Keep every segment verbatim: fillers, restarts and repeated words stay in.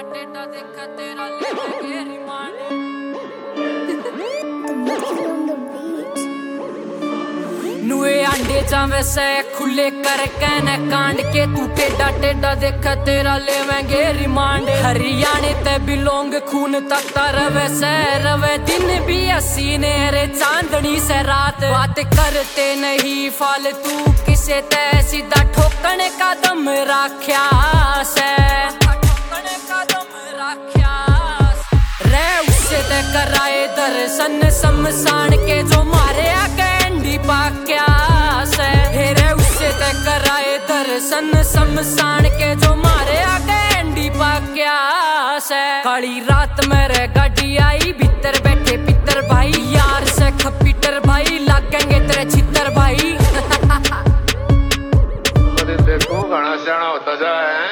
टेढ़ा देखा तेरा ले रिमांड। नुए अंडे जावे से खुले कर कहने कांड के तू टेढ़ा टेढ़ा देखा तेरा लेवेंगे रिमांड। हरियाणे ते बिलोंग खून तकता रवे से रवे दिन भी हसीने रे चांदनी से रात। बात करते नहीं फालतू किसे ते सीधा ठोकने का दम राख्या से ठोकने का दम राख्या रे उससे ते कराए दर्शन शमशान के जो मारे आके एंडी पाक्या से। हेरे उससे ते कराए दर्शन शमशान के जो मारे आके एंडी पाक्या से। काली रात में रे गाड़ी आई भीतर बैठे पितर भाई यार से खपीटर भाई लागेंगे तेरे छितर भाई। देखो घना सियाना होता जाए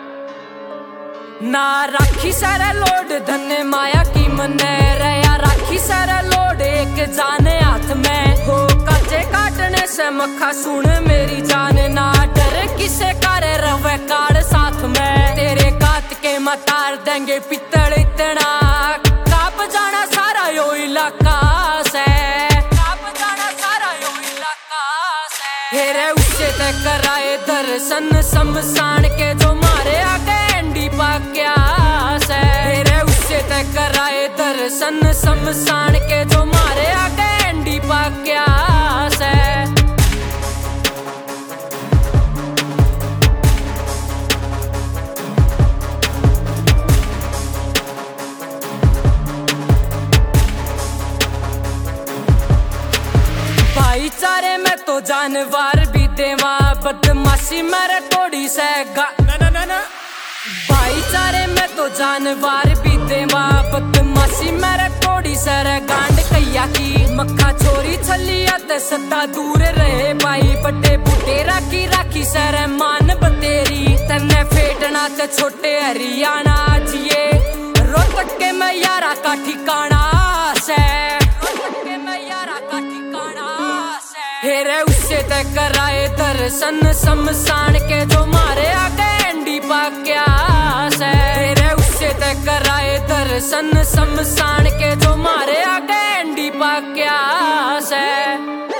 ना राखी सारा लोड धन्य माया की मने रया राखी सारा लोड एक जाने हाथ में हो काटे काटने से मक्खा सुन मेरी जान। ना डर किसे करे रवे काड़ साथ में तेरे काट के मतार देंगे पित्तल इतना काप जाना सारा यो इलाका से काप जाना सारा यो इलाका से। हेरे उससे ते कराए दर्शन शमशान के जो मारे आके एंडी पाक्या से। हेरे उससे ते कराए दर्शन शमशान के जो मारे आके एंडी पाक्या से। भाईचारे में तो जानवर भी देवा बदमाशी मेरे कोड़ी से गा ना ना ना ना। भाईचारे में तो जानवर भी देवा बदमाशी मेरे कोड़ी से रे गांड कैया की मक्खा छोरी छलिया ते सदा दूर रहे भाई बड़े बूटे राखी राखी सर मान बतेरी तन्ने फेटना ते छोटे हरियाणा जिए रोहतक के मैं यारा का ठिकाना से रोहतक के मैं यारा का ठिकाना से। हेरे उससे ते कराए दर्शन शमशान के जो मारे आके एंडी पाक्या से। हेरे उससे ते कराए दर्शन शमशान के जो मारे आके एंडी पाक्या से।